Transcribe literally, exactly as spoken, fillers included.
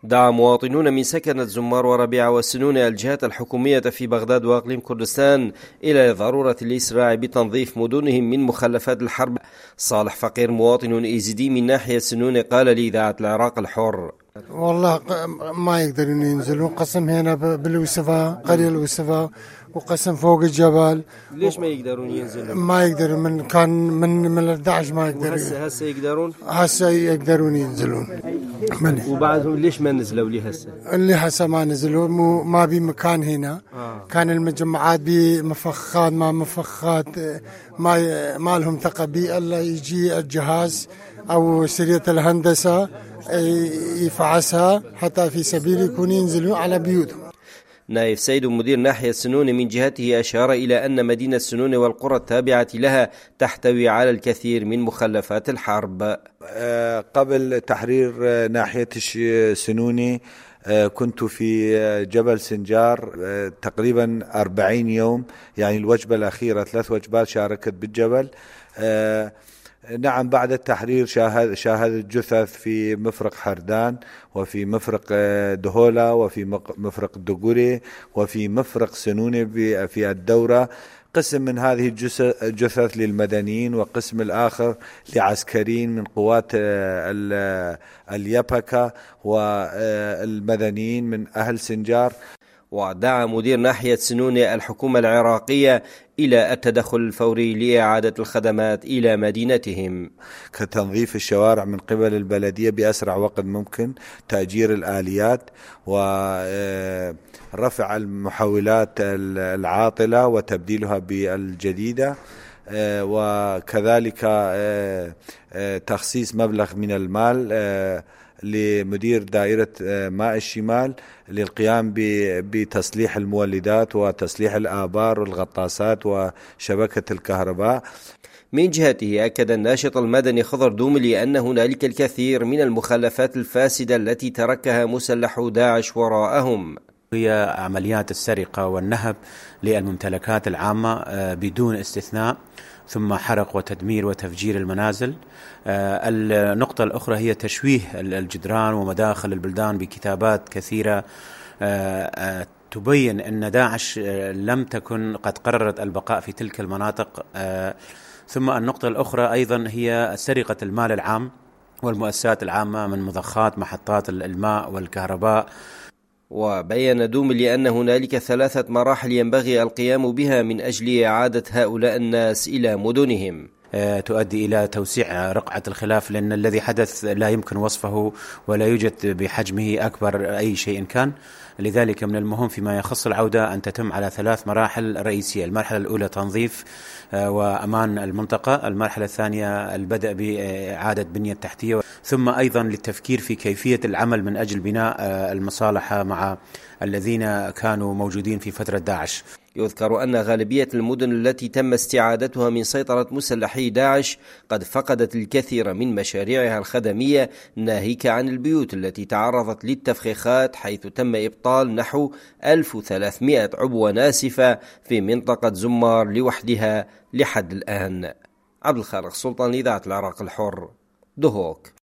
دعا مواطنون من سكنة زمار وربيعة والسنونة الجهات الحكومية في بغداد وإقليم كردستان إلى ضرورة الإسراع بتنظيف مدنهم من مخلفات الحرب. صالح فقير مواطن إيزيدي من ناحية سنونة قال لإذاعة العراق الحر: والله ما يقدرون ينزلون، قسم هنا بالوسفا قرية الوسفا وقسم فوق الجبل. ليش ما يقدرون ينزلون؟ ما يقدرون، من كان من من الداعش ما يقدرون. هسه هسه يقدرون؟ هسه يقدرون ينزلون. وبعدهم ليش ما نزلوا لي هسه؟ اللي هسه ما نزلوا مو ما بي مكان هنا. آه. كان المجمعات بمفخات ما مفخات ما ما لهم ثقة بي الا يجي الجهاز او سرية الهندسة يفعسها حتى في سبيل يكون ينزلون على بيوتهم. نايف سيد مدير ناحية سنونة من جهته أشار إلى أن مدينة سنونة والقرى التابعة لها تحتوي على الكثير من مخلفات الحرب. قبل تحرير ناحية سنونة كنت في جبل سنجار تقريبا أربعين يوم، يعني الوجبة الأخيرة ثلاث وجبات شاركت بالجبل. نعم، بعد التحرير شاهد شاهدت جثث في مفرق حردان وفي مفرق دهولة وفي مفرق دقوري وفي مفرق سنونة في الدورة. قسم من هذه الجثث للمدنيين وقسم الآخر لعسكريين من قوات اليبكة والمدنيين من أهل سنجار. ودعا مدير ناحية سنونة الحكومة العراقية إلى التدخل الفوري لإعادة الخدمات إلى مدينتهم، كتنظيف الشوارع من قبل البلدية بأسرع وقت ممكن، تأجير الآليات ورفع المحولات العاطلة وتبديلها بالجديدة، وكذلك تخصيص مبلغ من المال لمدير دائرة ماء الشمال للقيام بتصليح المولدات وتصليح الآبار والغطاسات وشبكة الكهرباء. من جهته أكد الناشط المدني خضر دوملي أن هنالك الكثير من المخلفات الفاسدة التي تركها مسلحو داعش وراءهم، هي عمليات السرقة والنهب للممتلكات العامة بدون استثناء، ثم حرق وتدمير وتفجير المنازل. النقطة الأخرى هي تشويه الجدران ومداخل البلدان بكتابات كثيرة تبين أن داعش لم تكن قد قررت البقاء في تلك المناطق. ثم النقطة الأخرى أيضا هي سرقة المال العام والمؤسسات العامة من مضخات محطات الماء والكهرباء. وبين دوملي أن هنالك ثلاثة مراحل ينبغي القيام بها من أجل إعادة هؤلاء الناس إلى مدنهم، تؤدي إلى توسيع رقعة الخلاف، لأن الذي حدث لا يمكن وصفه ولا يوجد بحجمه أكبر أي شيء كان. لذلك من المهم فيما يخص العودة أن تتم على ثلاث مراحل رئيسية. المرحلة الأولى تنظيف وأمان المنطقة، المرحلة الثانية البدء بإعادة بنية تحتية، ثم أيضا للتفكير في كيفية العمل من أجل بناء المصالحة مع الذين كانوا موجودين في فترة داعش. يذكر أن غالبية المدن التي تم استعادتها من سيطرة مسلحي داعش قد فقدت الكثير من مشاريعها الخدمية، ناهيك عن البيوت التي تعرضت للتفخيخات، حيث تم إبطال نحو ألف وثلاثمائة عبوة ناسفة في منطقة زمار لوحدها لحد الآن. عبد الخالق سلطان، إذاعة العراق الحر، دهوك.